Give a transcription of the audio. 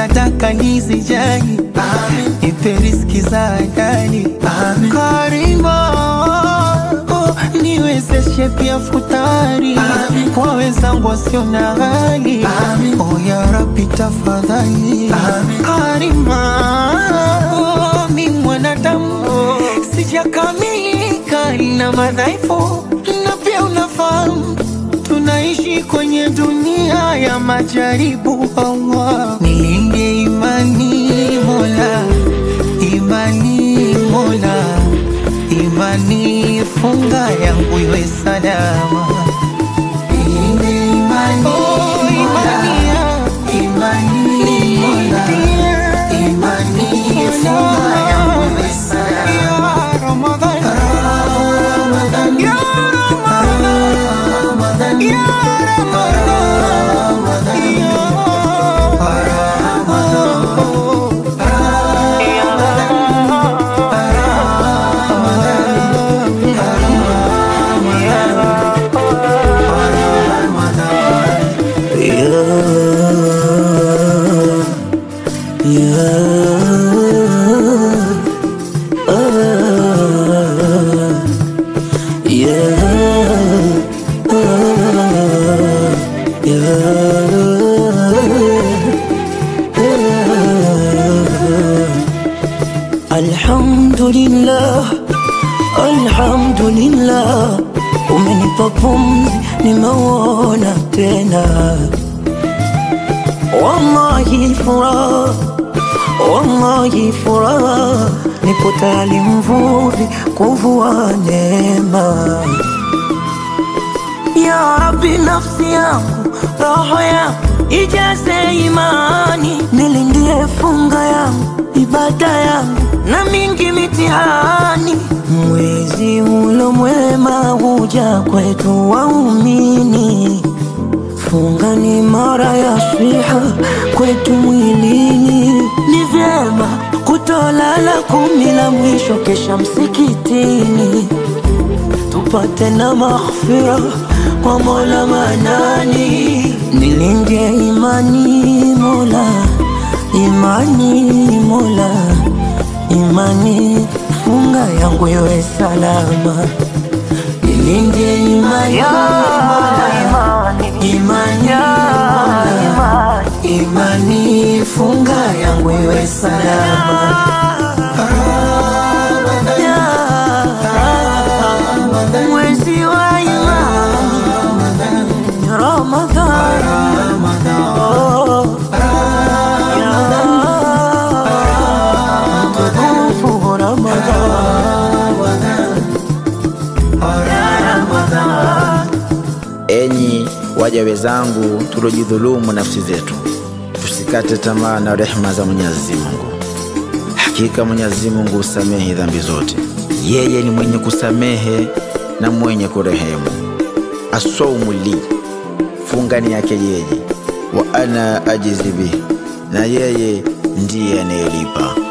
sadaka nizijali, nipe riziki za ndani, Karima, niwezeshe pia futari kwa wenzangu wasio na hali, ya Rabbi tafadhali, Karima, mimi mwanadamu sijakamilika na madhaifu, na pia unafahamu tunaishi kwenye dunia ya majaribu. Allah, nilinde imani Mola, imani Mola, imani funga yangu iwe salama. Nilinde imani Mola, imani Mola, imani funga yangu iwe salama. Ya Ramadhan, Ramadhan, ya Ramadhan, ya Alhamdulillah, alhamdulillah, umenipa pumzi nimeona tena. Wallahi furaha, wallahi furaha, nipo tayari mvuvi kuvua neema. Ya Rabbi, nafsi yangu, roho yangu ijaze imani, nilindie funga yangu, ibada yangu na mingi mitihani. Mwezi ulo mwema huja kwetu waumini, funga ni mara ya swiha kwetu mwilini. Ni vyema kutolala 10 la mwisho kesha msikitini, tupate na maghfira kwa Mola Manani. Nilinde imani Mola, imani Mola, imani funga yangu iwe salama. Nilinde imani Mola, imani Mola, imani funga yangu iwe salama. Mwezi wa imani Ramadhan, Enyi waja wenzangu, tulojidhulumu nafsi zetu, tusikate tamaa na rehema za Mwenyezi Mungu. Hakika Mwenyezi Mungu husamehe dhambi zote, yeye ni mwenye kusamehe na mwenye kurehemu. As-sawmu li, funga ni yake yeye, wa ana ajizi bihi, na yeye ndiye anayelipa.